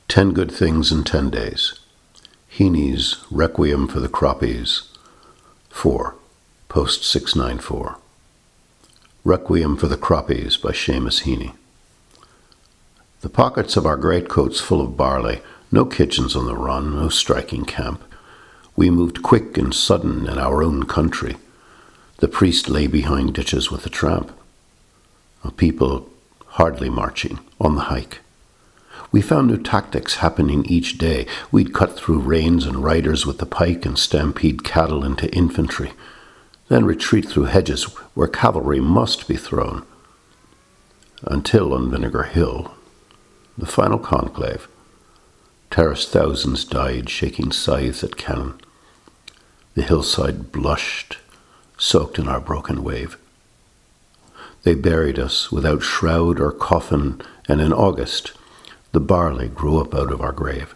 10 Good Things in 10 Days. Heaney's Requiem for the Croppies. 4. Post 694. Requiem for the Croppies by Seamus Heaney. The pockets of our greatcoats full of barley, no kitchens on the run, no striking camp. We moved quick and sudden in our own country. The priest lay behind ditches with the tramp. People hardly marching, on the hike. We found new tactics happening each day. We'd cut through reins and riders with the pike and stampede cattle into infantry, then retreat through hedges where cavalry must be thrown. Until on Vinegar Hill, the final conclave, terraced thousands died shaking scythes at cannon. The hillside blushed, soaked in our broken wave. They buried us without shroud or coffin, and in August, the barley grew up out of our grave.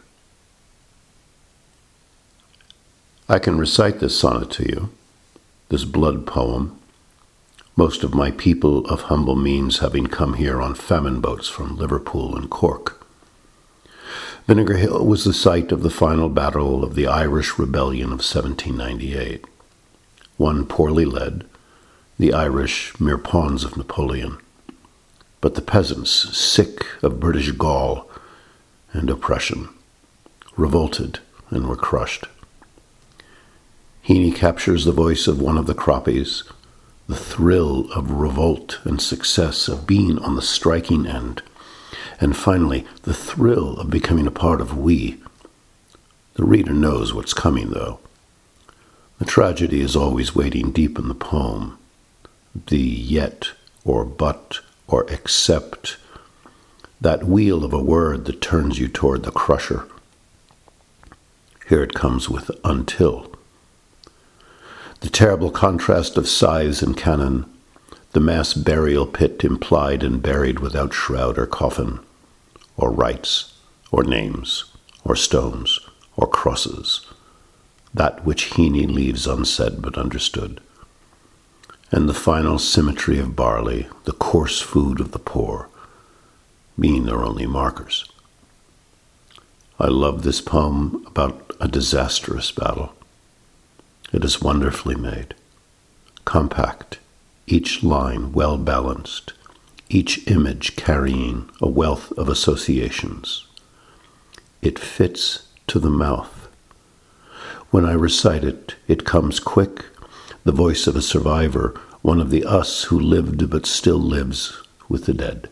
I can recite this sonnet to you, this blood poem, most of my people of humble means having come here on famine boats from Liverpool and Cork. Vinegar Hill was the site of the final battle of the Irish Rebellion of 1798. One poorly led, the Irish mere pawns of Napoleon. But the peasants, sick of British gall and oppression, revolted and were crushed. Heaney captures the voice of one of the Croppies, the thrill of revolt and success, of being on the striking end, and finally the thrill of becoming a part of we. The reader knows what's coming, though. The tragedy is always waiting deep in the poem. The yet or but or except, that wheel of a word that turns you toward the crusher. Here it comes with until. The terrible contrast of scythes and cannon, the mass burial pit implied and buried without shroud or coffin, or rites, or names, or stones, or crosses, that which Heaney leaves unsaid but understood. And the final symmetry of barley, the coarse food of the poor, being their only markers. I love this poem about a disastrous battle. It is wonderfully made, compact, each line well balanced, each image carrying a wealth of associations. It fits to the mouth. When I recite it, it comes quick, the voice of a survivor, one of the us who lived but still lives with the dead.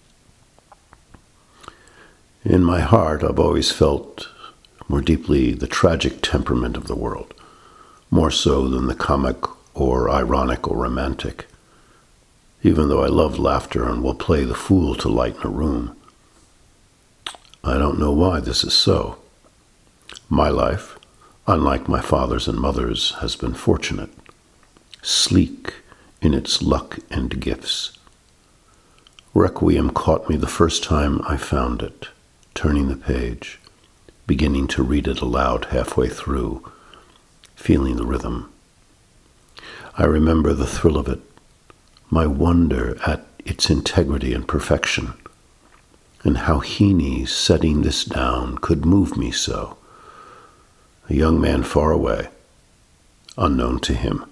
In my heart, I've always felt more deeply the tragic temperament of the world, more so than the comic or ironic or romantic, even though I love laughter and will play the fool to lighten a room. I don't know why this is so. My life, unlike my father's and mother's, has been fortunate, sleek in its luck and gifts. Requiem caught me the first time I found it, turning the page, beginning to read it aloud halfway through, feeling the rhythm. I remember the thrill of it, my wonder at its integrity and perfection, and how Heaney setting this down could move me so. A young man far away, unknown to him,